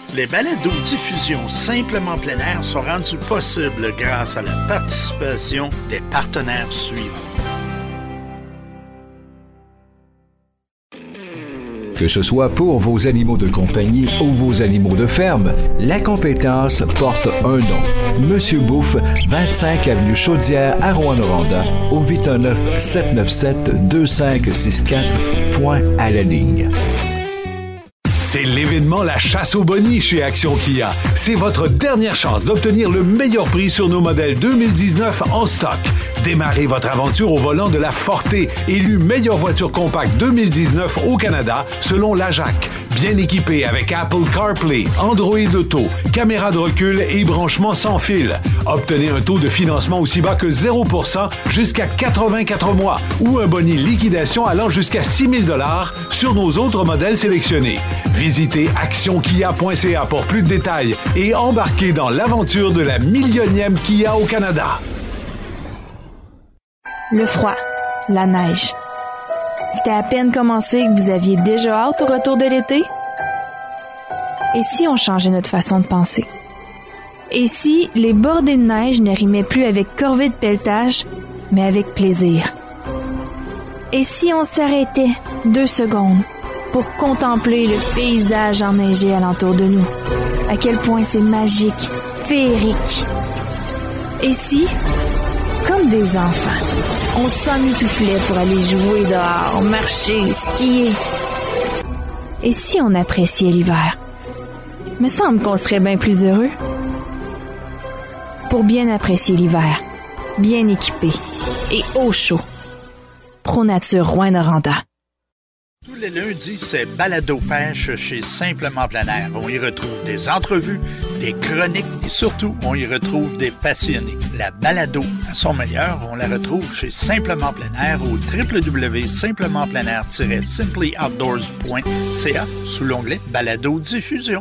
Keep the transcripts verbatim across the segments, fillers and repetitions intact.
Les balados-diffusions Simplement plein air sont rendus possibles grâce à la participation des partenaires suivants. Que ce soit pour vos animaux de compagnie ou vos animaux de ferme, la compétence porte un nom. Monsieur Bouffe, vingt-cinq avenue Chaudière à Rouyn-Noranda, au huit un neuf, sept neuf sept, deux cinq six quatre, point à la ligne. C'est l'événement La Chasse aux Bonnies chez Action Kia. C'est votre dernière chance d'obtenir le meilleur prix sur nos modèles deux mille dix-neuf en stock. Démarrez votre aventure au volant de la Forte, élue meilleure voiture compacte deux mille dix-neuf au Canada selon l'A J A C. Bien équipée avec Apple CarPlay, Android Auto, caméra de recul et branchement sans fil. Obtenez un taux de financement aussi bas que zéro pour cent jusqu'à quatre-vingt-quatre mois ou un boni liquidation allant jusqu'à six mille dollars sur nos autres modèles sélectionnés. Visitez action kia point c a pour plus de détails et embarquez dans l'aventure de la millionième Kia au Canada. Le froid, la neige. C'était à peine commencé que vous aviez déjà hâte au retour de l'été? Et si on changeait notre façon de penser? Et si les bordées de neige ne rimaient plus avec corvée de pelletage, mais avec plaisir? Et si on s'arrêtait deux secondes pour contempler le paysage enneigé alentour de nous? À quel point c'est magique, féerique. Et si, comme des enfants, on s'emmitouflait pour aller jouer dehors, marcher, skier? Et si on appréciait l'hiver? Me semble qu'on serait bien plus heureux. Pour bien apprécier l'hiver, bien équipé et au chaud. ProNature Rouyn-Noranda. Tous les lundis, c'est Balado Pêche chez Simplement plein air. On y retrouve des entrevues, des chroniques et surtout, on y retrouve des passionnés. La balado à son meilleur, on la retrouve chez Simplement plein air au w w w point simplement plein air tiret simply outdoors point c a sous l'onglet Balado Diffusion.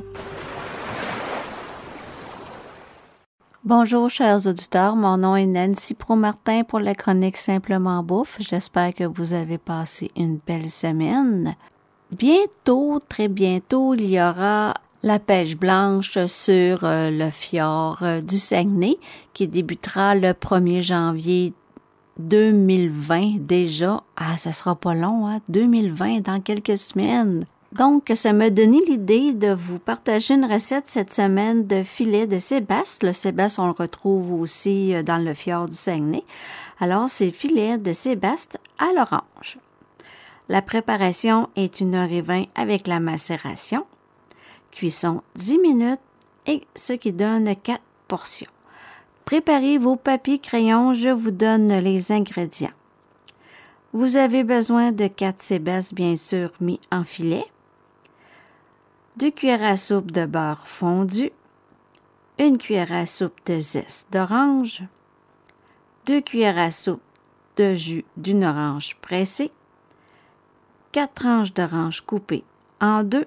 Bonjour chers auditeurs, mon nom est Nancy Pro-Martin pour la chronique Simplement Bouffe. J'espère que vous avez passé une belle semaine. Bientôt, très bientôt, il y aura la pêche blanche sur euh, le fjord euh, du Saguenay qui débutera le premier janvier deux mille vingt déjà. Ah, ça sera pas long, hein? deux mille vingt, dans quelques semaines. Donc, ça m'a donné l'idée de vous partager une recette cette semaine de filet de sébaste. Le sébaste, on le retrouve aussi dans le fjord du Saguenay. Alors, c'est filet de sébaste à l'orange. La préparation est une heure vingt avec la macération. Cuisson dix minutes et ce qui donne quatre portions. Préparez vos papiers crayons, je vous donne les ingrédients. Vous avez besoin de quatre sébastes bien sûr mis en filet, deux cuillères à soupe de beurre fondu, une cuillère à soupe de zeste d'orange, deux cuillères à soupe de jus d'une orange pressée, quatre tranches d'orange coupées en deux,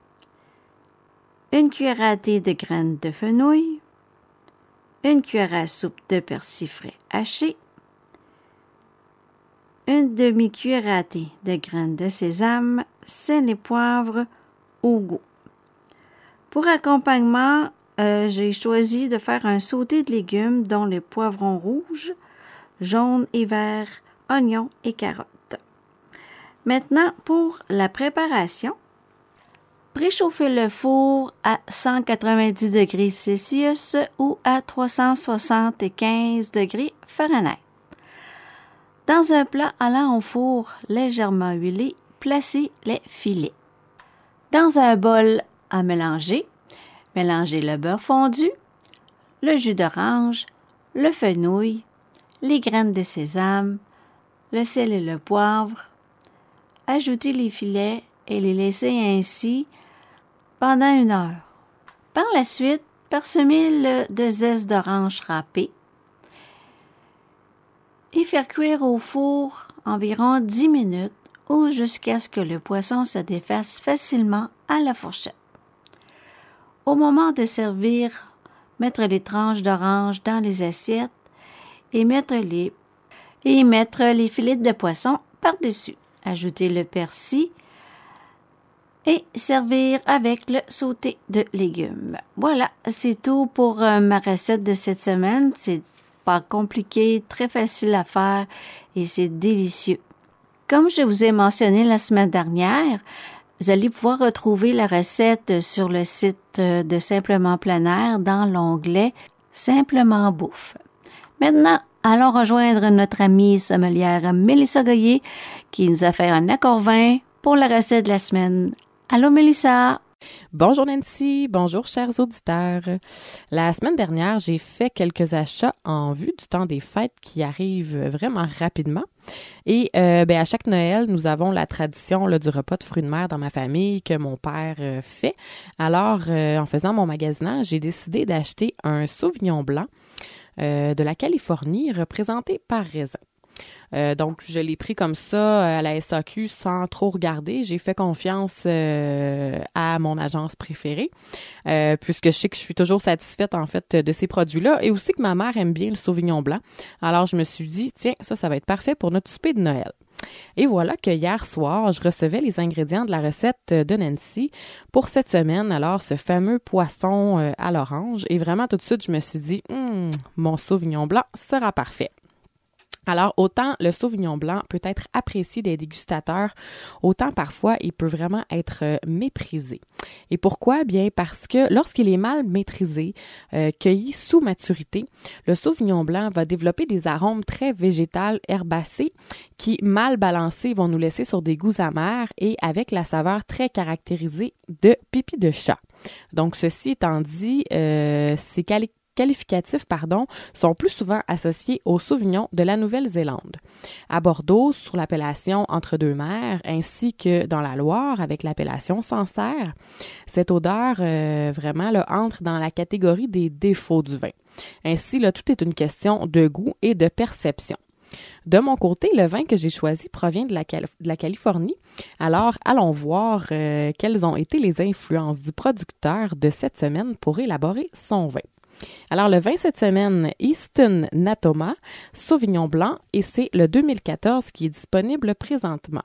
une cuillère à thé de graines de fenouil, une cuillère à soupe de persil frais haché, une demi-cuillère à thé de graines de sésame, sel et poivre au goût. Pour accompagnement, euh, j'ai choisi de faire un sauté de légumes dont les poivrons rouges, jaunes et verts, oignons et carottes. Maintenant, pour la préparation, préchauffez le four à cent quatre-vingt-dix degrés Celsius ou à trois cent soixante-quinze degrés Fahrenheit. Dans un plat allant au four légèrement huilé, placez les filets. Dans un bol à mélanger, mélangez le beurre fondu, le jus d'orange, le fenouil, les graines de sésame, le sel et le poivre. Ajoutez les filets et les laissez ainsi pendant une heure. Par la suite, parsemez-le de zeste d'orange râpé et faire cuire au four environ dix minutes ou jusqu'à ce que le poisson se défasse facilement à la fourchette. Au moment de servir, mettre les tranches d'orange dans les assiettes et mettre les, et mettre les filets de poisson par-dessus. Ajoutez le persil et servir avec le sauté de légumes. Voilà, c'est tout pour euh, ma recette de cette semaine. C'est pas compliqué, très facile à faire et c'est délicieux. Comme je vous ai mentionné la semaine dernière, vous allez pouvoir retrouver la recette sur le site de Simplement Plein Air dans l'onglet Simplement Bouffe. Maintenant, allons rejoindre notre amie sommelière Mélissa Goyer qui nous a fait un accord vin pour la recette de la semaine. Allô Mélissa! Bonjour Nancy, bonjour chers auditeurs. La semaine dernière, j'ai fait quelques achats en vue du temps des fêtes qui arrive vraiment rapidement. Et euh, ben, à chaque Noël, nous avons la tradition là, du repas de fruits de mer dans ma famille que mon père euh, fait. Alors, euh, en faisant mon magasinage, j'ai décidé d'acheter un Sauvignon blanc euh, de la Californie représenté par Raisin. Euh, donc, je l'ai pris comme ça à la S A Q sans trop regarder. J'ai fait confiance euh, à mon agence préférée euh, puisque je sais que je suis toujours satisfaite en fait de ces produits-là et aussi que ma mère aime bien le Sauvignon blanc. Alors, je me suis dit, tiens, ça, ça va être parfait pour notre souper de Noël. Et voilà que hier soir, je recevais les ingrédients de la recette de Nancy pour cette semaine. Alors, ce fameux poisson euh, à l'orange. Et vraiment, tout de suite, je me suis dit, hum, mon Sauvignon blanc sera parfait. Alors, autant le Sauvignon blanc peut être apprécié des dégustateurs, autant parfois il peut vraiment être euh, méprisé. Et pourquoi? Bien parce que lorsqu'il est mal maîtrisé, euh, cueilli sous maturité, le Sauvignon blanc va développer des arômes très végétales, herbacés, qui, mal balancés, vont nous laisser sur des goûts amers et avec la saveur très caractérisée de pipi de chat. Donc, ceci étant dit, euh, c'est quali- qualificatifs pardon, sont plus souvent associés au Sauvignon de la Nouvelle-Zélande. À Bordeaux, sur l'appellation Entre-deux-Mers, ainsi que dans la Loire avec l'appellation Sancerre, cette odeur euh, vraiment là, entre dans la catégorie des défauts du vin. Ainsi, là, tout est une question de goût et de perception. De mon côté, le vin que j'ai choisi provient de la, Cal- de la Californie. Alors, allons voir euh, quelles ont été les influences du producteur de cette semaine pour élaborer son vin. Alors, le vin cette semaine, Easton Natoma, Sauvignon blanc, et c'est le deux mille quatorze qui est disponible présentement.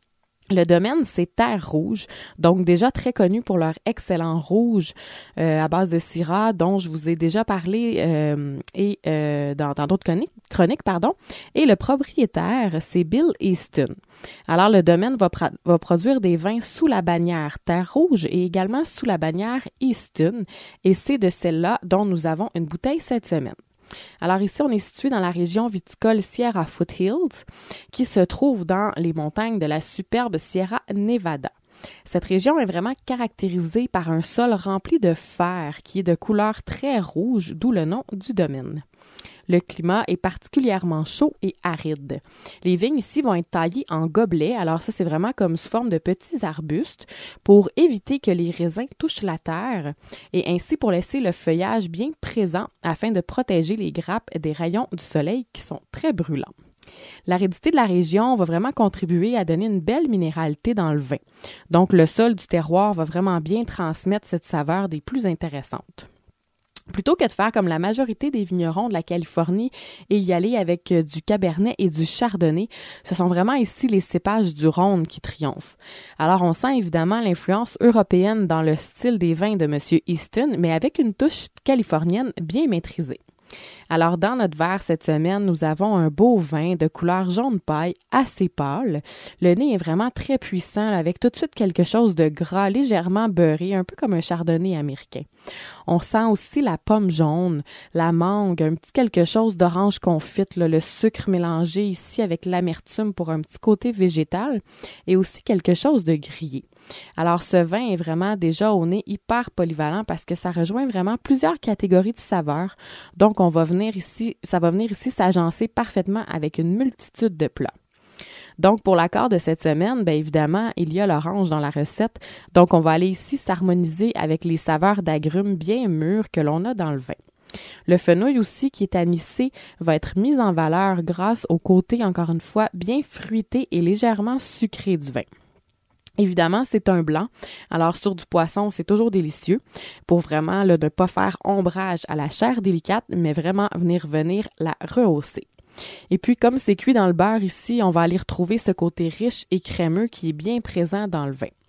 Le domaine, c'est Terre Rouge, donc déjà très connu pour leur excellent rouge euh, à base de Syrah, dont je vous ai déjà parlé euh, et euh, dans, dans d'autres chroniques, chroniques, pardon. Et le propriétaire, c'est Bill Easton. Alors, le domaine va, pra- va produire des vins sous la bannière Terre Rouge et également sous la bannière Easton, et c'est de celle-là dont nous avons une bouteille cette semaine. Alors ici, on est situé dans la région viticole Sierra Foothills, qui se trouve dans les montagnes de la superbe Sierra Nevada. Cette région est vraiment caractérisée par un sol rempli de fer qui est de couleur très rouge, d'où le nom du domaine. Le climat est particulièrement chaud et aride. Les vignes ici vont être taillées en gobelets, alors ça c'est vraiment comme sous forme de petits arbustes pour éviter que les raisins touchent la terre et ainsi pour laisser le feuillage bien présent afin de protéger les grappes des rayons du soleil qui sont très brûlants. L'aridité de la région va vraiment contribuer à donner une belle minéralité dans le vin. Donc le sol du terroir va vraiment bien transmettre cette saveur des plus intéressantes. Plutôt que de faire comme la majorité des vignerons de la Californie et y aller avec du Cabernet et du Chardonnay, ce sont vraiment ici les cépages du Rhône qui triomphent. Alors, on sent évidemment l'influence européenne dans le style des vins de M. Easton, mais avec une touche californienne bien maîtrisée. Alors, dans notre verre cette semaine, nous avons un beau vin de couleur jaune paille assez pâle. Le nez est vraiment très puissant, là, avec tout de suite quelque chose de gras, légèrement beurré, un peu comme un chardonnay américain. On sent aussi la pomme jaune, la mangue, un petit quelque chose d'orange confite, là, le sucre mélangé ici avec l'amertume pour un petit côté végétal et aussi quelque chose de grillé. Alors, ce vin est vraiment déjà au nez hyper polyvalent parce que ça rejoint vraiment plusieurs catégories de saveurs. Donc, on va venir ici, ça va venir ici s'agencer parfaitement avec une multitude de plats. Donc, pour l'accord de cette semaine, bien évidemment, il y a l'orange dans la recette. Donc, on va aller ici s'harmoniser avec les saveurs d'agrumes bien mûres que l'on a dans le vin. Le fenouil aussi, qui est anisé, va être mis en valeur grâce au côté, encore une fois, bien fruité et légèrement sucré du vin. Évidemment, c'est un blanc. Alors, sur du poisson, c'est toujours délicieux pour vraiment là, ne pas faire ombrage à la chair délicate, mais vraiment venir venir la rehausser. Et puis, comme c'est cuit dans le beurre ici, on va aller retrouver ce côté riche et crémeux qui est bien présent dans le vin.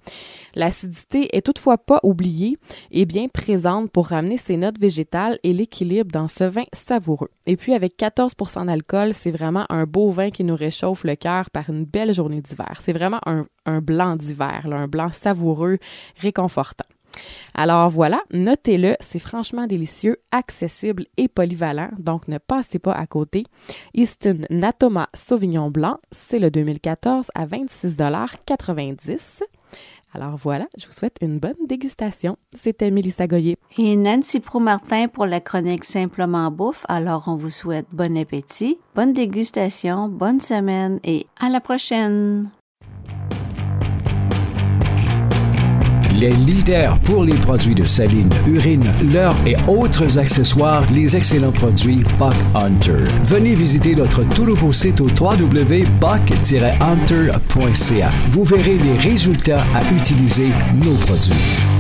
L'acidité est toutefois pas oubliée et bien présente pour ramener ses notes végétales et l'équilibre dans ce vin savoureux. Et puis avec quatorze pour cent d'alcool, c'est vraiment un beau vin qui nous réchauffe le cœur par une belle journée d'hiver. C'est vraiment un, un blanc d'hiver, là, un blanc savoureux, réconfortant. Alors voilà, notez-le, c'est franchement délicieux, accessible et polyvalent, donc ne passez pas à côté. Easton Natoma Sauvignon Blanc, c'est le deux mille quatorze à vingt-six dollars quatre-vingt-dix. Alors voilà, je vous souhaite une bonne dégustation. C'était Mélissa Goyer. Et Nancy Pro-Martin pour la chronique Simplement Bouffe. Alors on vous souhaite bon appétit, bonne dégustation, bonne semaine et à la prochaine! Les leaders pour les produits de saline, urine, leurre et autres accessoires, les excellents produits Buck Hunter. Venez visiter notre tout nouveau site au w w w point buck tiret hunter point c a. Vous verrez les résultats à utiliser nos produits.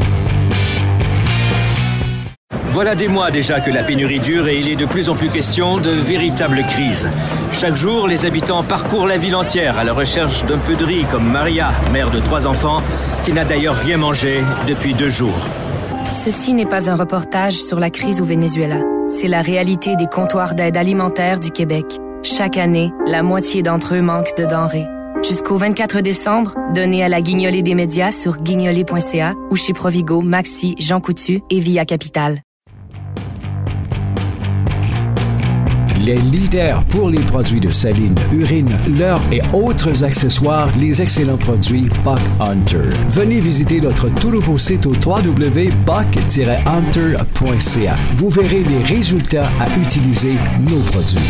Voilà des mois déjà que la pénurie dure et il est de plus en plus question de véritable crise. Chaque jour, les habitants parcourent la ville entière à la recherche d'un peu de riz, comme Maria, mère de trois enfants, qui n'a d'ailleurs rien mangé depuis deux jours. Ceci n'est pas un reportage sur la crise au Venezuela. C'est la réalité des comptoirs d'aide alimentaire du Québec. Chaque année, la moitié d'entre eux manquent de denrées. Jusqu'au vingt-quatre décembre, donnez à la guignolée des médias sur guignolée point c a ou chez Provigo, Maxi, Jean Coutu et Via Capital. Les leaders pour les produits de saline, urine, leurre et autres accessoires, les excellents produits Buck Hunter. Venez visiter notre tout nouveau site au w w w point buck tiret hunter point c a. Vous verrez les résultats à utiliser nos produits.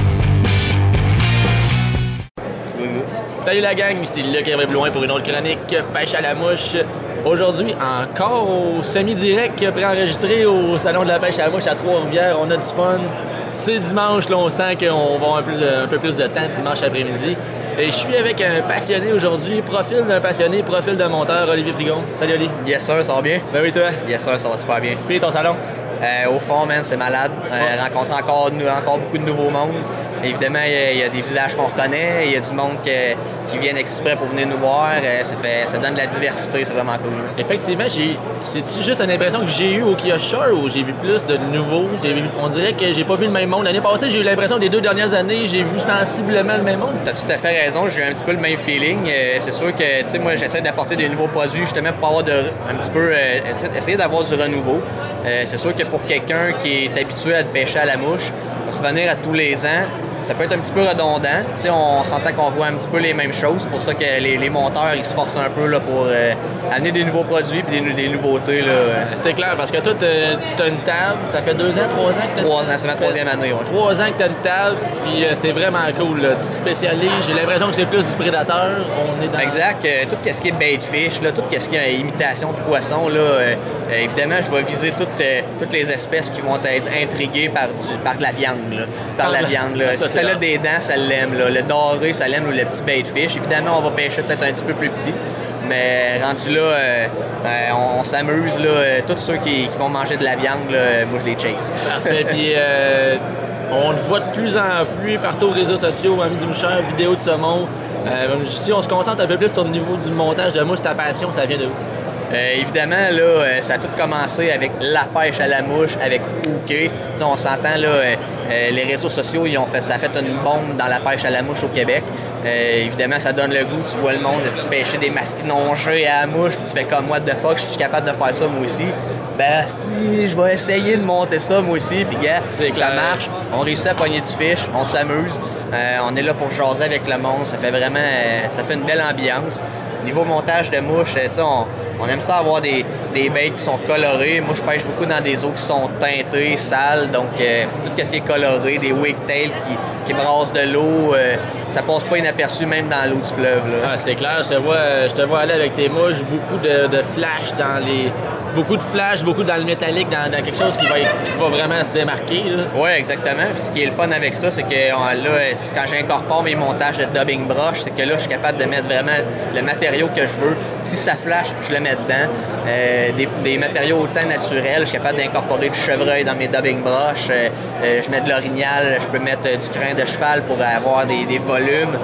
Salut la gang, ici Luc Hervé-Blouin pour une autre chronique Pêche à la mouche. Aujourd'hui, encore au semi-direct préenregistré au Salon de la pêche à la mouche à Trois-Rivières. On a du fun. C'est dimanche, là, on sent qu'on va avoir un peu, un peu plus de temps dimanche après-midi. Et je suis avec un passionné aujourd'hui, profil d'un passionné, profil d'un monteur, Olivier Frigon. Salut Oli. Yes sir, ça va bien? Ben oui, toi? Yes sir, ça va super bien. Puis ton salon? Euh, au fond, man, c'est malade. Euh, rencontrer encore, encore beaucoup de nouveaux mondes. Évidemment, il y, a, il y a des visages qu'on reconnaît, il y a du monde que, qui viennent exprès pour venir nous voir. Ça, fait, ça donne de la diversité, c'est vraiment cool. Effectivement, j'ai, c'est-tu juste une impression que j'ai eue au Kiosque Shore ou j'ai vu plus de nouveaux? J'ai vu, on dirait que j'ai pas vu le même monde. L'année passée, j'ai eu l'impression que les deux dernières années, j'ai vu sensiblement le même monde. T'as tout à fait raison, j'ai eu un petit peu le même feeling. Euh, c'est sûr que, tu sais, moi, j'essaie d'apporter des nouveaux produits justement pour avoir de, un petit peu, euh, essayer d'avoir du renouveau. Euh, c'est sûr que pour quelqu'un qui est habitué à pêcher à la mouche, revenir à tous les ans, ça peut être un petit peu redondant. T'sais, on s'entend qu'on voit un petit peu les mêmes choses. C'est pour ça que les, les monteurs ils se forcent un peu là, pour euh, amener des nouveaux produits et des, des nouveautés. Là. C'est clair, parce que toi, tu as une table. Ça fait deux ans, trois ans que tu as Trois ans, c'est ma troisième année. Ouais. Trois ans que tu as une table, puis euh, c'est vraiment cool. Là. Tu te spécialises. J'ai l'impression que c'est plus du prédateur. On est dans... Exact. Euh, tout ce qui est bait fish, là, tout ce qui est imitation de poisson, là, euh, euh, évidemment, je vais viser toutes, euh, toutes les espèces qui vont être intriguées par, du, par de la viande. Là, par, par la, la viande. Là. Ça, si celle-là des dents, ça l'aime. Là. Le doré, ça l'aime, ou le petit bait fish. Évidemment, on va pêcher peut-être un petit peu plus petit. Mais rendu là, euh, euh, on, on s'amuse. Là, euh, tous ceux qui, qui vont manger de la viande, là, moi, je les chase. Parfait. Puis, euh, on le voit de plus en plus partout aux réseaux sociaux, Amis du Moucheur, vidéos de saumon. Euh, si on se concentre un peu plus sur le niveau du montage de mouche, ta passion, ça vient de où? Euh, évidemment, là, euh, ça a tout commencé avec la pêche à la mouche, avec Hooké. T'sais, on s'entend, là, euh, euh, les réseaux sociaux, ils ont fait, ça a fait une bombe dans la pêche à la mouche au Québec. Euh, évidemment, ça donne le goût. Tu vois le monde se pêcher des masquinongés à la mouche, puis tu fais comme what the fuck, je suis capable de faire ça moi aussi. Ben, si, je vais essayer de monter ça moi aussi, puis gars, ça marche. On réussit à pogner du fish, on s'amuse. Euh, on est là pour jaser avec le monde, ça fait vraiment, euh, ça fait une belle ambiance. Niveau montage de mouches, tu sais, on, on aime ça avoir des, des baits qui sont colorés. Moi, je pêche beaucoup dans des eaux qui sont teintées, sales, donc euh, tout ce qui est coloré, des wigtails qui, qui brassent de l'eau, euh, ça passe pas inaperçu même dans l'eau du fleuve. Là. Ah, c'est clair, je te vois, je te vois aller avec tes mouches, beaucoup de, de flash dans les... Beaucoup de flash, beaucoup dans le métallique, dans, dans quelque chose qui va, qui va vraiment se démarquer. Oui, exactement. Puis ce qui est le fun avec ça, c'est que là, quand j'incorpore mes montages de dubbing brush, c'est que là, je suis capable de mettre vraiment le matériau que je veux. Si ça flash, je le mets dedans. Euh, des, des matériaux autant naturels, je suis capable d'incorporer du chevreuil dans mes dubbing brush. Euh, euh, je mets de l'orignal, je peux mettre euh, du crin de cheval pour avoir des, des volumes.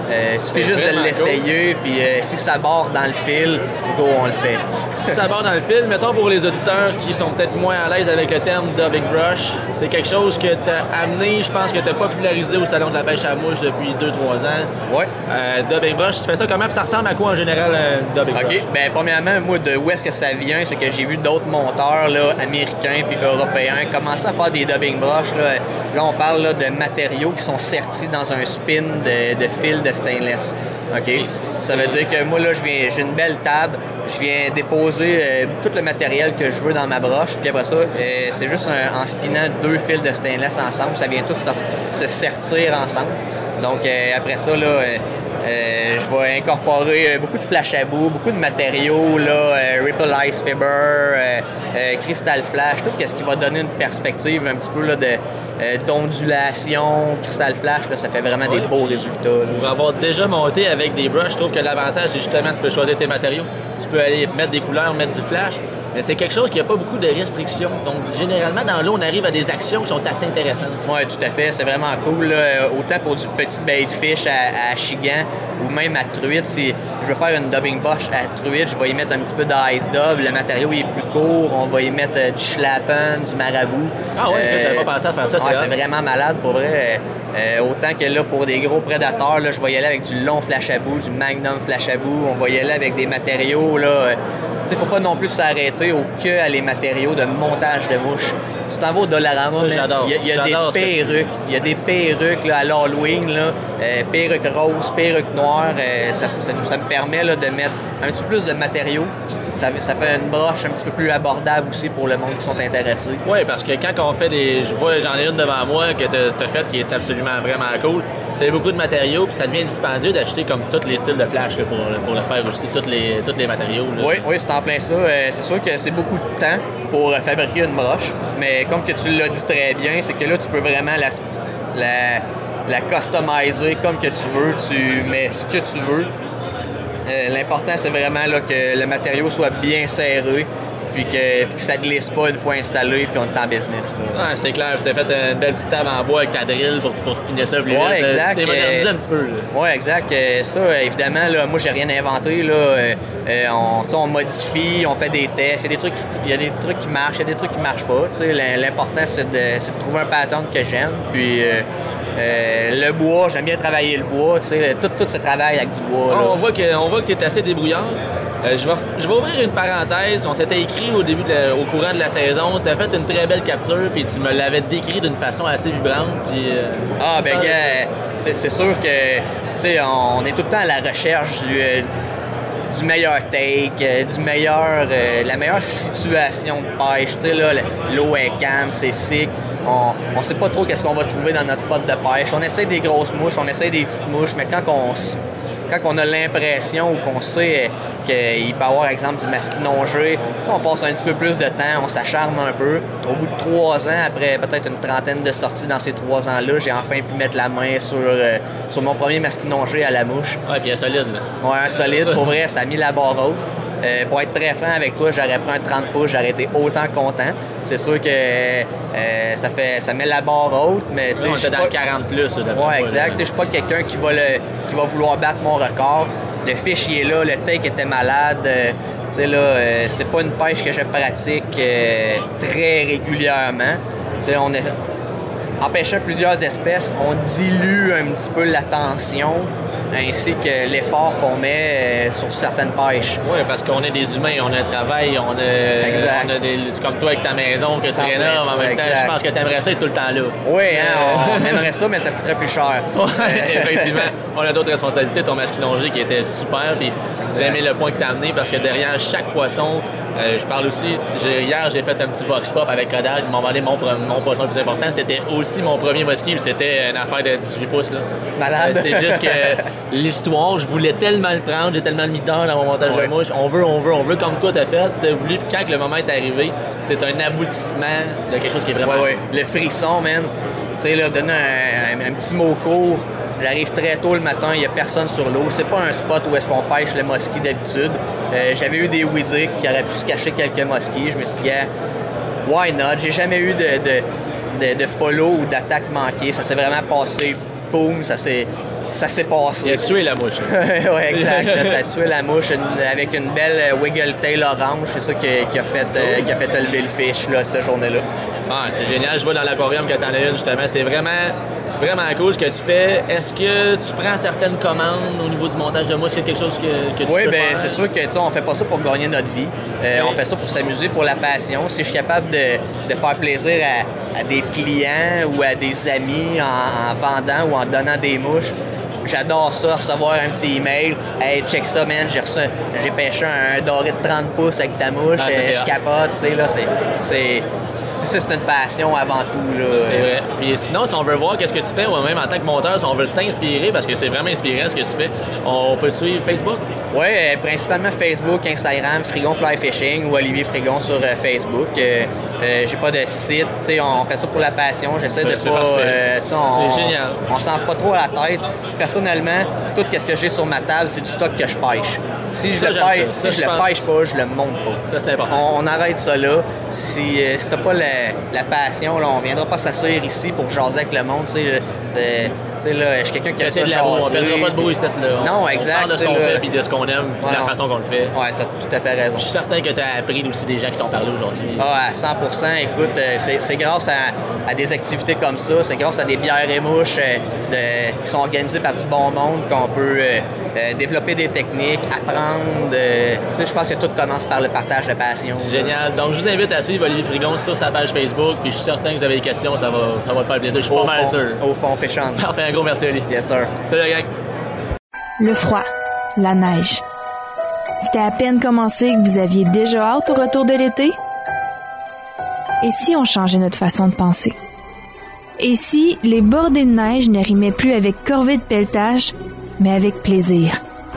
Euh, il suffit C'est juste de vraiment l'essayer, puis euh, si ça barre dans le fil, go, on le fait. Si ça barre dans le fil, mettons pour les auditeurs qui sont peut-être moins à l'aise avec le terme dubbing brush, c'est quelque chose que tu as amené, je pense que tu as popularisé au Salon de la pêche à la mouche depuis deux trois ans. Ouais. Euh, dubbing brush, tu fais ça comment? Puis ça ressemble à quoi en général, un dubbing brush? OK. Ben premièrement, moi, de où est-ce que ça vient, c'est que j'ai vu d'autres monteurs là, américains puis européens commencer à faire des dubbing brush. Là, là on parle là, de matériaux qui sont sertis dans un spin de, de fil de stainless. OK? Ça veut dire que moi, là, je viens, j'ai une belle table, je viens déposer euh, tout le matériel que je veux dans ma broche, puis après ça, euh, c'est juste un, en spinant deux fils de stainless ensemble, ça vient tout se, se sertir ensemble. Donc, euh, après ça, là, euh, euh, je vais incorporer beaucoup de flash à bout, beaucoup de matériaux, là, euh, Ripple Ice Fiber, euh, euh, Crystal Flash, tout ce qui va donner une perspective un petit peu là, de, euh, d'ondulation. Crystal Flash, là, ça fait vraiment oui. des beaux résultats. Là. Pour avoir déjà monté avec des brushes, je trouve que l'avantage, c'est justement tu peux choisir tes matériaux. Tu peux aller mettre des couleurs, mettre du flash. Mais c'est quelque chose qui n'a pas beaucoup de restrictions. Donc, généralement, dans l'eau, on arrive à des actions qui sont assez intéressantes. Oui, tout à fait. C'est vraiment cool. Là. Autant pour du petit baitfish à, à chigan ou même à truite. Si je veux faire une dubbing brush à truite, je vais y mettre un petit peu d'ice dove. Le matériau est plus court. On va y mettre euh, du schlappen, du marabout. Ah oui, euh, j'avais pas pensé à faire ça. Ouais, c'est vraiment malade pour vrai. Euh, autant que là, pour des gros prédateurs, là, je vais y aller avec du long flash à bout, du magnum flash à bout. On va y aller avec des matériaux, là. Euh, Il ne faut pas non plus s'arrêter au que à les matériaux de montage de mouches. Tu t'en vas au Dollarama, il y a, y a des perruques. Il y a des perruques là, à l'Halloween, là, euh, perruques roses, perruques noires. Euh, ça, ça, ça me permet là, de mettre un petit peu plus de matériaux. Ça, ça fait une broche un petit peu plus abordable aussi pour le monde qui sont intéressés. Oui, parce que quand on fait des... Je vois, j'en ai une devant moi que tu as faite qui est absolument vraiment cool. C'est beaucoup de matériaux, puis ça devient dispendieux d'acheter comme tous les styles de flash là, pour, pour le faire aussi, tous les, tous les matériaux. Là. Oui, oui, c'est en plein ça. Euh, c'est sûr que c'est beaucoup de temps pour fabriquer une broche, mais comme que tu l'as dit très bien, c'est que là, tu peux vraiment la, la, la customiser comme que tu veux. Tu mets ce que tu veux. Euh, l'important, c'est vraiment là, que le matériau soit bien serré, puis que, puis que ça ne glisse pas une fois installé, puis on est en business. Ouais, c'est clair. Tu as fait une belle petite table en bois avec ta drill pour, pour spinner ça plus vite. Ouais, exact. Tu t'es modernisé un petit peu. Oui, exact. Euh, ça, évidemment, là, moi, j'ai rien inventé. Là. Euh, on, on modifie, on fait des tests. Il y a des trucs qui, il y a des trucs qui marchent, il y a des trucs qui ne marchent pas. T'sais. L'important, c'est de, c'est de trouver un pattern que j'aime. Puis... Euh, Euh, le bois, j'aime bien travailler le bois, tu sais, tout, tout se travaille avec du bois. Là. On voit que, on voit que tu es assez débrouillard. Euh, je, vais, je vais ouvrir une parenthèse. On s'était écrit au début, de, au courant de la saison. Tu as fait une très belle capture, puis tu me l'avais décrit d'une façon assez vibrante. Puis, euh, ah, ben, gars, c'est, c'est sûr que, tu sais, on est tout le temps à la recherche du. Euh, du meilleur take, euh, du meilleur, euh, la meilleure situation de pêche. Tu sais, là, l'eau est calme, c'est sick. On ne sait pas trop qu'est-ce qu'on va trouver dans notre spot de pêche. On essaie des grosses mouches, on essaie des petites mouches, mais quand on, quand on a l'impression ou qu'on sait qu'il peut y avoir, par exemple, du masquinongé, on passe un petit peu plus de temps, on s'acharne un peu. Au bout de trois ans, après peut-être une trentaine de sorties dans ces trois ans-là, j'ai enfin pu mettre la main sur, euh, sur mon premier masquinongé à la mouche. Ouais, puis il est solide, là. Ouais, un solide. Pour vrai, ça a mis la barre haute. Euh, pour être très franc avec toi, j'aurais pris un trente pouces, j'aurais été autant content. C'est sûr que euh, ça fait ça met la barre haute, mais tu sais, on était dans pas... quarante plus. Ouais, exact. Je suis pas quelqu'un qui va le qui va vouloir battre mon record. Le fish il est là, le take était malade. Euh, tu sais là, euh, c'est pas une pêche que je pratique euh, très régulièrement. Tu sais, on est en pêchant plusieurs espèces, on dilue un petit peu la tension, ainsi que l'effort qu'on met euh, sur certaines pêches. Oui, parce qu'on est des humains, on a un travail, on a, exact. On a des, comme toi avec ta maison, que tu rénoves, en même temps, exact. Je pense que tu aimerais ça être tout le temps là. Oui, hein, euh... on aimerait ça, mais ça coûterait plus cher. Effectivement, on a d'autres responsabilités, ton masquinongé qui était super, puis j'ai aimé le point que tu as amené, parce que derrière chaque poisson, euh, je parle aussi, j'ai, hier j'ai fait un petit vox pop avec Kodak, ils m'ont demandé mon, mon poisson le plus important, c'était aussi mon premier musky, c'était une affaire de dix-huit pouces. Là. Malade! Euh, c'est juste que l'histoire, je voulais tellement le prendre, j'ai tellement mis d'heures dans mon montage ouais. de mouche. On veut, on veut, on veut comme toi t'as fait, t'as voulu, puis quand le moment est arrivé, c'est un aboutissement de quelque chose qui est vraiment... Ouais, ouais. Le frisson, man. Tu sais, là, donner un, un, un petit mot court, j'arrive très tôt le matin, il n'y a personne sur l'eau. C'est pas un spot où est-ce qu'on pêche le musky d'habitude. Euh, j'avais eu des oui-dire qui auraient pu se cacher quelques muskies. Je me suis dit, yeah, why not? J'ai jamais eu de, de, de, de follow ou d'attaque manquée. Ça s'est vraiment passé, boum, ça s'est... ça s'est passé. Il a tué la mouche. Oui, exact. Ça a tué la mouche une, avec une belle wiggle tail orange. C'est ça qui, qui, a fait, euh, qui a fait lever le fish là, cette journée-là. Ah, c'est génial. Je vois dans l'aquarium que tu en as une, justement. C'est vraiment, vraiment cool ce que tu fais. Est-ce que tu prends certaines commandes au niveau du montage de mouche? C'est quelque chose que, que tu oui, peux bien, faire? c'est sûr que on fait pas ça pour gagner notre vie. Euh, oui. On fait ça pour s'amuser, pour la passion. Si je suis capable de, de faire plaisir à, à des clients ou à des amis en, en vendant ou en donnant des mouches, j'adore ça, recevoir un petit email. Hey, check ça, man, j'ai reçu, j'ai pêché un doré de trente pouces avec ta mouche. Ah, euh, je capote, tu sais, là, c'est... c'est Ça, c'est une passion avant tout. Là. C'est vrai. Puis sinon, si on veut voir qu'est-ce que tu fais, ou même en tant que monteur, si on veut s'inspirer, parce que c'est vraiment inspirant ce que tu fais, on peut te suivre Facebook? Oui, euh, principalement Facebook, Instagram, Frigon Fly Fishing ou Olivier Frigon sur euh, Facebook. Euh, euh, j'ai pas de site, on fait ça pour la passion. J'essaie ouais, de pas... Euh, on, c'est génial. On s'en fait pas trop à la tête. Personnellement, tout ce que j'ai sur ma table, c'est du stock que je pêche. Si je ça, le pêche, ça. Ça, si je, je le pense... pêche pas, je le monte pas. Ça, c'est important. On, on arrête ça là. Si, euh, si t'as pas la, la passion, là, on viendra pas s'asseoir ici pour jaser avec le monde. Tu sais, là, je suis quelqu'un qui aime ça jaser. On ne perdra pas de bruit ici. Là. Non, exact. On parle de ce qu'on là... fait et de ce qu'on aime, de ouais, la façon qu'on le fait. Oui, t'as tout à fait raison. Je suis certain que tu as appris aussi des gens qui t'ont parlé aujourd'hui. Ah, à cent pour cent. Écoute, c'est grâce à, à des activités comme ça, c'est grâce à des bières et mouches euh, de, qui sont organisées par du bon monde qu'on peut euh, euh, développer des techniques, apprendre. Euh, tu sais, je pense que tout commence par le partage de passion. Génial. Donc, je vous invite à suivre Olivier Frigon sur sa page Facebook. Puis je suis certain que vous avez des questions, ça va, ça va le faire plaisir. Je suis au pas mal fond, sûr. Au fond, fait chante. Parfait, un gros merci, Olivier. Yes, sir. Salut, la gang. Le froid, la neige. C'était à peine commencé que vous aviez déjà hâte au retour de l'été? Et si on changeait notre façon de penser? Et si les bordées de neige ne rimaient plus avec corvée de pelletage, mais avec plaisir?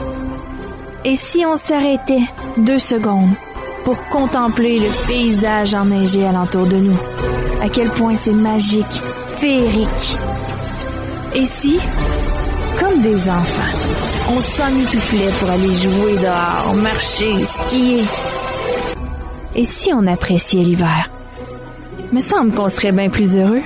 Et si on s'arrêtait deux secondes pour contempler le paysage enneigé alentour de nous? À quel point c'est magique, féerique. Et si, comme des enfants, on s'emmitouflait pour aller jouer dehors, marcher, skier? Et si on appréciait l'hiver? Me semble qu'on serait bien plus heureux.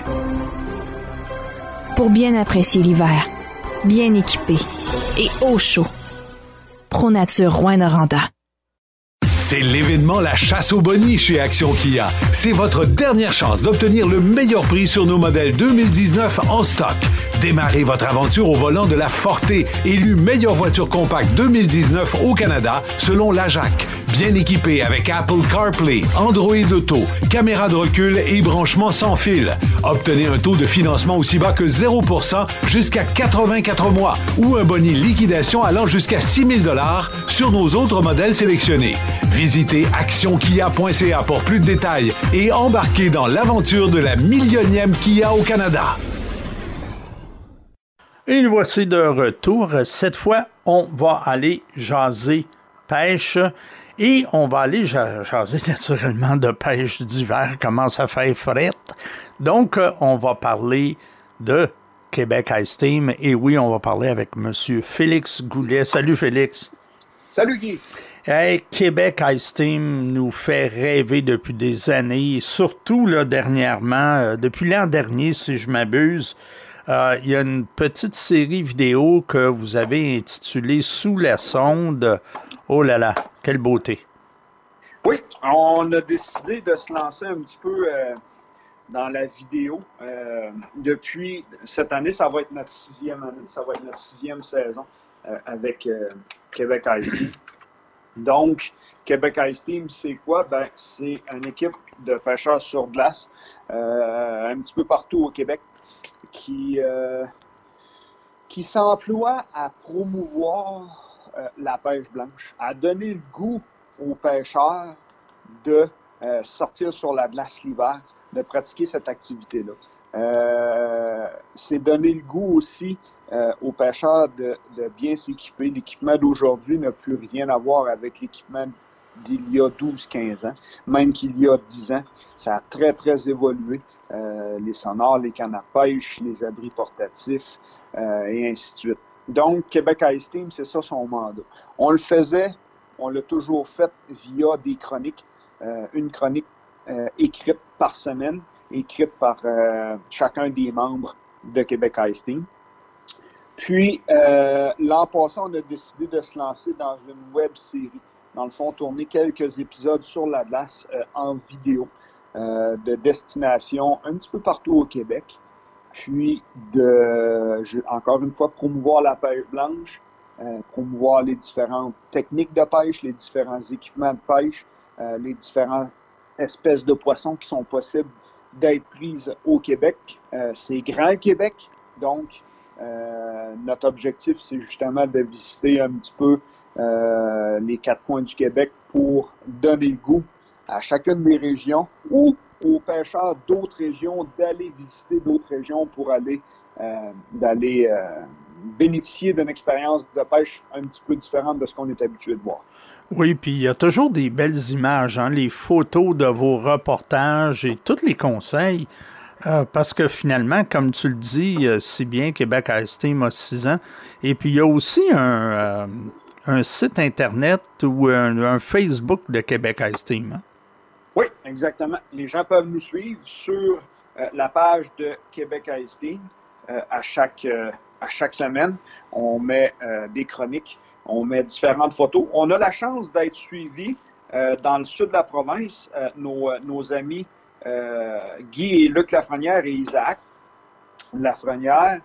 Pour bien apprécier l'hiver, bien équipé et au chaud. ProNature Rouyn-Noranda. C'est l'événement La Chasse aux Bonnies chez Action Kia. C'est votre dernière chance d'obtenir le meilleur prix sur nos modèles deux mille dix-neuf en stock. Démarrez votre aventure au volant de la Forte, élue meilleure voiture compacte deux mille dix-neuf au Canada selon l'A J A C. Bien équipée avec Apple CarPlay, Android Auto, caméra de recul et branchement sans fil. Obtenez un taux de financement aussi bas que zéro pour cent jusqu'à quatre-vingt-quatre mois ou un boni liquidation allant jusqu'à six mille dollars sur nos autres modèles sélectionnés. Visitez action kia point c a pour plus de détails et embarquez dans l'aventure de la millionième Kia au Canada. Et nous voici de retour. Cette fois, on va aller jaser pêche et on va aller jaser naturellement de pêche d'hiver. Commence à faire frette. Donc, on va parler de Québec Ice Team. Et oui, on va parler avec M. Félix Goulet. Salut Félix. Salut Guy. Hey, Québec Ice Team nous fait rêver depuis des années, surtout là, dernièrement, euh, depuis l'an dernier, si je m'abuse, euh, il y a une petite série vidéo que vous avez intitulée « Sous la sonde ». Oh là là, quelle beauté! Oui, on a décidé de se lancer un petit peu euh, dans la vidéo. Euh, depuis cette année, ça va être notre sixième année, ça va être notre sixième saison euh, avec euh, Québec Ice Team. Donc, Québec Ice Team, c'est quoi? Ben, c'est une équipe de pêcheurs sur glace, euh, un petit peu partout au Québec, qui, euh, qui s'emploie à promouvoir euh, la pêche blanche, à donner le goût aux pêcheurs de euh, sortir sur la glace l'hiver, de pratiquer cette activité-là. Euh, c'est donner le goût aussi Euh, aux pêcheurs de, de bien s'équiper. L'équipement d'aujourd'hui n'a plus rien à voir avec l'équipement d'il y a douze quinze ans, même qu'il y a dix ans. Ça a très, très évolué. Euh, les sonars, les cannes à pêche, les abris portatifs, euh, et ainsi de suite. Donc, Québec Ice Team, c'est ça son mandat. On le faisait, on l'a toujours fait via des chroniques. Euh, une chronique euh, écrite par semaine, écrite par euh, chacun des membres de Québec Ice Team. Puis, euh, l'an passé, on a décidé de se lancer dans une web série. Dans le fond, tourner quelques épisodes sur la glace euh, en vidéo euh, de destination un petit peu partout au Québec. Puis, de, je, encore une fois, promouvoir la pêche blanche, euh, promouvoir les différentes techniques de pêche, les différents équipements de pêche, euh, les différentes espèces de poissons qui sont possibles d'être prises au Québec. Euh, c'est grand Québec, donc euh, notre objectif, c'est justement de visiter un petit peu euh, les quatre coins du Québec pour donner le goût à chacune des régions ou aux pêcheurs d'autres régions d'aller visiter d'autres régions pour aller euh, d'aller euh, bénéficier d'une expérience de pêche un petit peu différente de ce qu'on est habitué de voir. Oui, puis il y a toujours des belles images, hein, les photos de vos reportages et tous les conseils, euh, parce que finalement, comme tu le dis, euh, si bien Québec Ice Team a six ans, et puis il y a aussi un, euh, un site Internet ou un, un Facebook de Québec Ice Team. Hein? Oui, exactement. Les gens peuvent nous suivre sur euh, la page de Québec Ice Team euh, à chaque, euh, à chaque semaine. On met euh, des chroniques. On met différentes photos. On a la chance d'être suivis euh, dans le sud de la province. Euh, nos, nos amis euh, Guy et Luc Lafrenière et Isaac Lafrenière,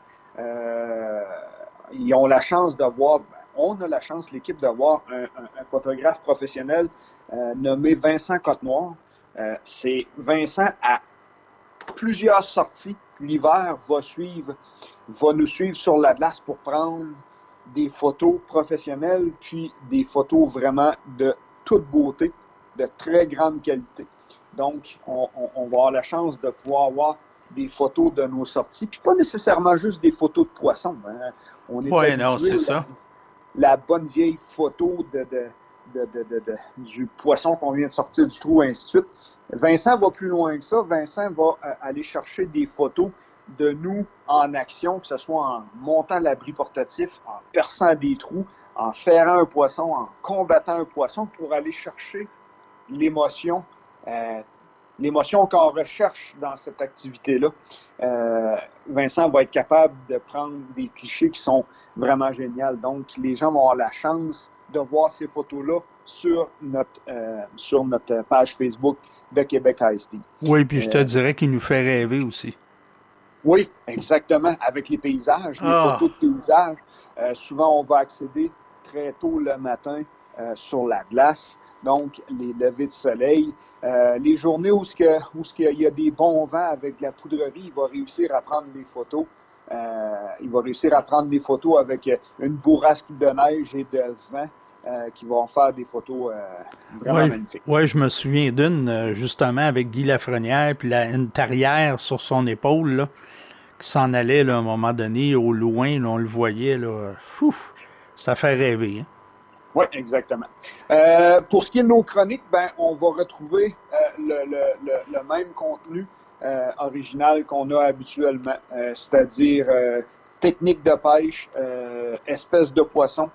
euh, ils ont la chance d'avoir, on a la chance, l'équipe, d'avoir un, un, un photographe professionnel euh, nommé Vincent Côte-Noir. Euh, c'est Vincent à plusieurs sorties. L'hiver va suivre, va nous suivre sur la glace pour prendre des photos professionnelles, puis des photos vraiment de toute beauté, de très grande qualité. Donc, on, on, on va avoir la chance de pouvoir avoir des photos de nos sorties, puis pas nécessairement juste des photos de poissons. Hein. On est ouais, habitué, non, c'est la, ça. La bonne vieille photo de, de, de, de, de, de, du poisson qu'on vient de sortir du trou, ainsi de suite. Vincent va plus loin que ça. Vincent va euh, aller chercher des photos de nous en action, que ce soit en montant l'abri portatif, en perçant des trous, en ferrant un poisson, en combattant un poisson, pour aller chercher l'émotion, euh, l'émotion qu'on recherche dans cette activité-là. Euh, Vincent va être capable de prendre des clichés qui sont vraiment géniaux. Donc, les gens vont avoir la chance de voir ces photos-là sur notre, euh, sur notre page Facebook de Québec Ice Team. Oui, puis je te euh, dirais qu'il nous fait rêver aussi. Oui, exactement, avec les paysages, les ah. photos de paysages. Euh, souvent, on va accéder très tôt le matin euh, sur la glace, donc les levées de soleil. Euh, les journées où il où y a des bons vents avec la poudrerie, il va réussir à prendre des photos. Euh, il va réussir à prendre des photos avec une bourrasque de neige et de vent euh, qui vont faire des photos euh, vraiment ouais, magnifiques. Oui, je me souviens d'une, justement, avec Guy Lafrenière, puis la, une tarière sur son épaule, là, qui s'en allait là, à un moment donné, au loin, là, on le voyait. Là, Ouf, ça fait rêver. Hein? Oui, exactement. Euh, pour ce qui est de nos chroniques, ben, on va retrouver euh, le, le, le, le même contenu euh, original qu'on a habituellement, euh, c'est-à-dire euh, technique de pêche, euh, espèces de poissons,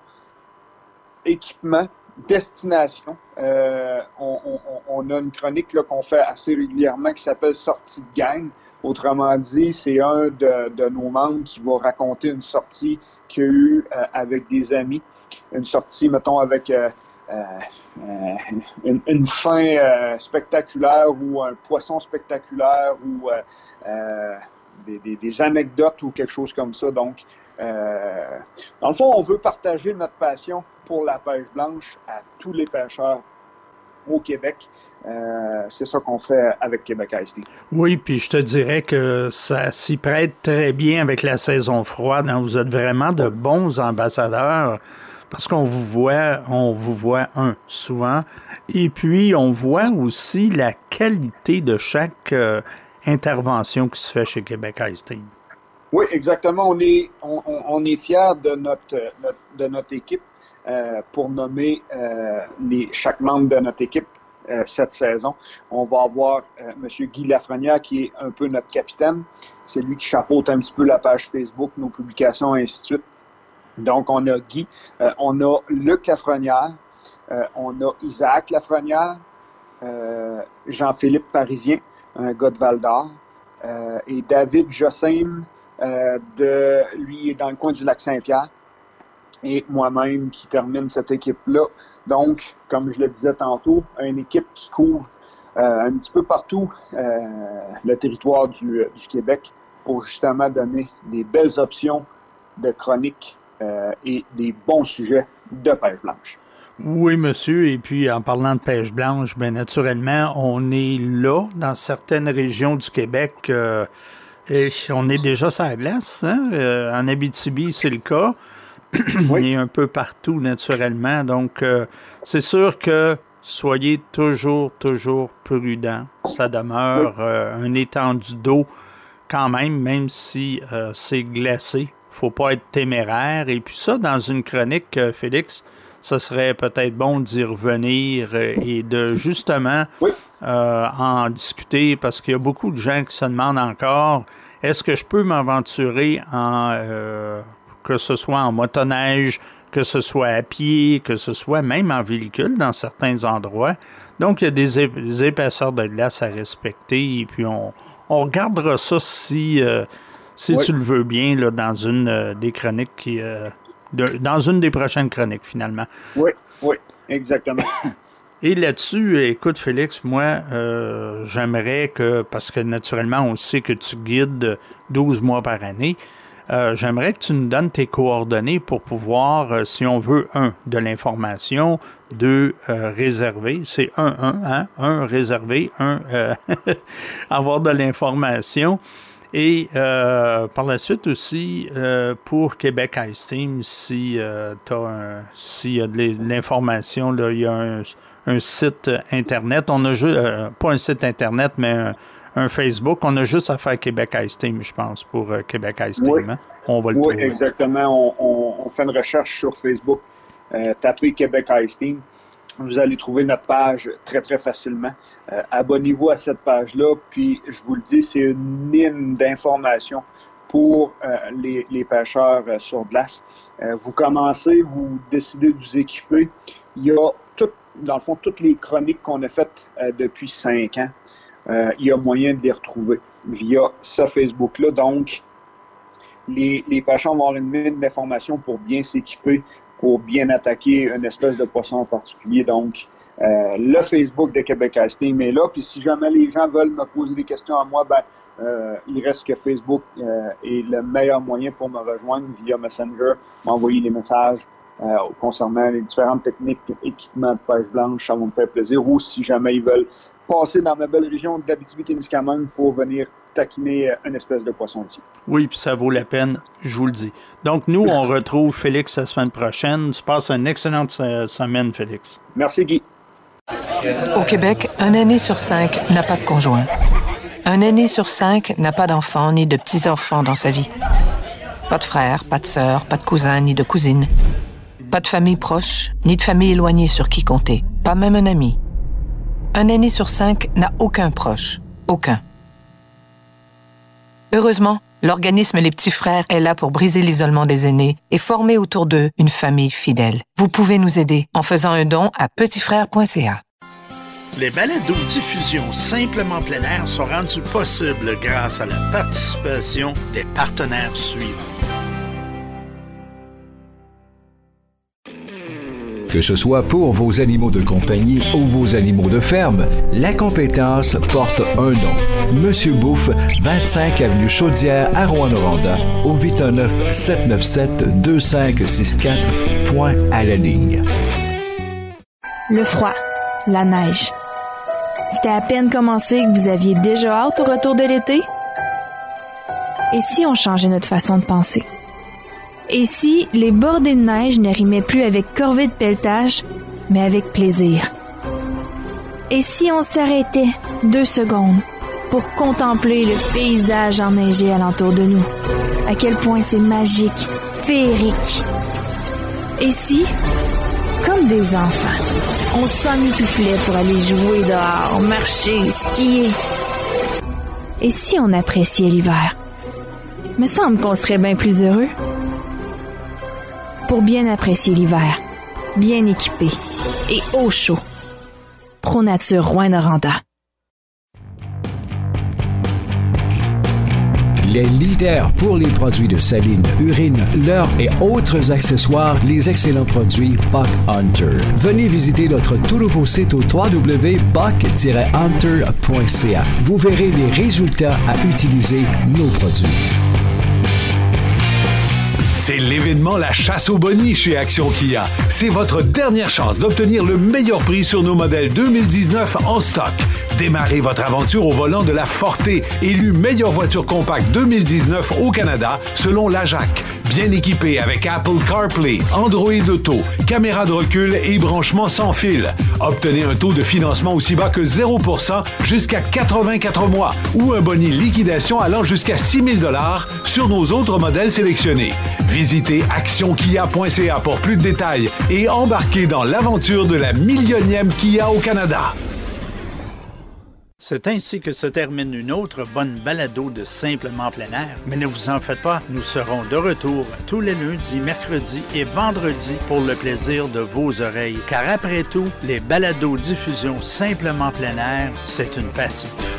équipement, destination. Euh, on, on, on a une chronique là, qu'on fait assez régulièrement qui s'appelle « Sortie de gang ». Autrement dit, c'est un de, de nos membres qui va raconter une sortie qu'il a eue euh, avec des amis. Une sortie, mettons, avec euh, euh, une, une fin euh, spectaculaire ou un poisson spectaculaire ou euh, euh, des, des, des anecdotes ou quelque chose comme ça. Donc, euh, dans le fond, on veut partager notre passion pour la pêche blanche à tous les pêcheurs au Québec. Euh, c'est ça qu'on fait avec Québec Ice Team. Oui, puis je te dirais que ça s'y prête très bien avec la saison froide. Hein. Vous êtes vraiment de bons ambassadeurs parce qu'on vous voit, on vous voit, un, souvent, et puis on voit aussi la qualité de chaque euh, intervention qui se fait chez Québec Ice Team. Oui, exactement. On est, on, on est fiers de notre, notre, de notre équipe euh, pour nommer euh, les, chaque membre de notre équipe. Euh, cette saison. On va avoir euh, M. Guy Lafrenière qui est un peu notre capitaine. C'est lui qui chapeaute un petit peu la page Facebook, nos publications, et ainsi de suite. Donc, on a Guy, euh, on a Luc Lafrenière, euh, on a Isaac Lafrenière, euh, Jean-Philippe Parisien, un gars de Val-d'Or, euh, et David Jossim, Euh, de, lui est dans le coin du lac Saint-Pierre. Et moi-même qui termine cette équipe-là. Donc, comme je le disais tantôt, une équipe qui couvre euh, un petit peu partout euh, le territoire du, du Québec pour justement donner des belles options de chroniques euh, et des bons sujets de pêche blanche. Oui, monsieur. Et puis, en parlant de pêche blanche, bien naturellement, on est là, dans certaines régions du Québec. Euh, et on est déjà sur la glace. Hein? Euh, en Abitibi, c'est le cas. Oui. Et un peu partout, naturellement. Donc, euh, c'est sûr que soyez toujours, toujours prudents. Ça demeure oui. euh, un étendu d'eau quand même, même si euh, c'est glacé. Faut pas être téméraire. Et puis ça, dans une chronique, euh, Félix, ça serait peut-être bon d'y revenir euh, et de justement oui. euh, en discuter parce qu'il y a beaucoup de gens qui se demandent encore, est-ce que je peux m'aventurer en... Euh, que ce soit en motoneige, que ce soit à pied, que ce soit même en véhicule dans certains endroits. Donc, il y a des, ép- des épaisseurs de glace à respecter et puis on, on regardera ça si, euh, si oui. tu le veux bien là, dans une euh, des chroniques, qui, euh, de, dans une des prochaines chroniques finalement. Oui, oui, exactement. Et là-dessus, écoute Félix, moi, euh, j'aimerais que, parce que naturellement, on sait que tu guides douze mois par année, Euh, j'aimerais que tu nous donnes tes coordonnées pour pouvoir, euh, si on veut, un, de l'information, deux, euh, réserver. C'est un, un, hein? Un, réserver, un, euh, avoir de l'information. Et euh, par la suite aussi, euh, pour Québec Ice Team, si euh, t'as un, s'il y a de l'information, là, il y a un, un site Internet. On a juste, euh, pas un site Internet, mais un, un Facebook. On a juste à faire Québec Ice Team, je pense, pour euh, Québec Ice Team. Oui, hein? On va le oui trouver. Exactement. On, on, on fait une recherche sur Facebook. Euh, tapez Québec Ice Team. Vous allez trouver notre page très, très facilement. Euh, abonnez-vous à cette page-là. Puis, je vous le dis, c'est une mine d'informations pour euh, les, les pêcheurs euh, sur glace. Euh, vous commencez, vous décidez de vous équiper. Il y a, tout, dans le fond, toutes les chroniques qu'on a faites euh, depuis cinq ans. Euh, il y a moyen de les retrouver via ce Facebook-là. Donc, les, les pêcheurs vont avoir une mine d'informations pour bien s'équiper, pour bien attaquer une espèce de poisson en particulier. Donc, euh, le Facebook de Québec Ice Team est là. Puis si jamais les gens veulent me poser des questions à moi, ben, euh, il reste que Facebook euh, est le meilleur moyen pour me rejoindre via Messenger, m'envoyer des messages euh, concernant les différentes techniques, équipements de pêche blanche. Ça va me faire plaisir. Ou si jamais ils veulent passer dans ma belle région d'Abitibi-Témiscamingue pour venir taquiner une espèce de poisson ici. Oui, puis ça vaut la peine, je vous le dis. Donc, nous, on retrouve Félix la semaine prochaine. Tu passes une excellente semaine, Félix. Merci, Guy. Au Québec, un aîné sur cinq n'a pas de conjoint. Un aîné sur cinq n'a pas d'enfants ni de petits-enfants dans sa vie. Pas de frères, pas de sœurs, pas de cousins ni de cousines. Pas de famille proche, ni de famille éloignée sur qui compter. Pas même un ami. Un aîné sur cinq n'a aucun proche. Aucun. Heureusement, l'organisme Les Petits Frères est là pour briser l'isolement des aînés et former autour d'eux une famille fidèle. Vous pouvez nous aider en faisant un don à petit frère point c a. Les balados-diffusions Simplement plein air sont rendues possibles grâce à la participation des partenaires suivants. Que ce soit pour vos animaux de compagnie ou vos animaux de ferme, la compétence porte un nom. Monsieur Bouffe, vingt-cinq avenue Chaudière à Rouyn-Noranda, au huit un neuf, sept neuf sept, deux cinq six quatre, point à la ligne. Le froid, la neige. C'était à peine commencé que vous aviez déjà hâte au retour de l'été? Et si on changeait notre façon de penser? Et si les bordées de neige ne rimaient plus avec corvée de pelletage, mais avec plaisir? Et si on s'arrêtait deux secondes pour contempler le paysage enneigé alentour de nous? À quel point c'est magique, féerique. Et si, comme des enfants, on s'emmitouflait pour aller jouer dehors, marcher, skier? Et si on appréciait l'hiver? Me semble qu'on serait bien plus heureux. Pour bien apprécier l'hiver, bien équipé et au chaud. ProNature Rouyn-Noranda. les leaders pour les produits de saline, urine, leurre et autres accessoires, les excellents produits Buck Hunter. Venez visiter notre tout nouveau site au w w w point buck tiret hunter point c a. Vous verrez les résultats à utiliser nos produits. C'est l'événement La Chasse aux Bonnies chez Action Kia. C'est votre dernière chance d'obtenir le meilleur prix sur nos modèles deux mille dix-neuf en stock. Démarrez votre aventure au volant de la Forte, élue meilleure voiture compacte deux mille dix-neuf au Canada selon l'A J A C. Bien équipée avec Apple CarPlay, Android Auto, caméra de recul et branchement sans fil. Obtenez un taux de financement aussi bas que zéro pour cent jusqu'à quatre-vingt-quatre mois ou un boni liquidation allant jusqu'à six mille dollars sur nos autres modèles sélectionnés. Visitez action kia point c a pour plus de détails et embarquez dans l'aventure de la millionième Kia au Canada. C'est ainsi que se termine une autre bonne balado de Simplement plein air. Mais ne vous en faites pas, nous serons de retour tous les lundis, mercredis et vendredis pour le plaisir de vos oreilles. Car après tout, les balados diffusion Simplement plein air, c'est une passion.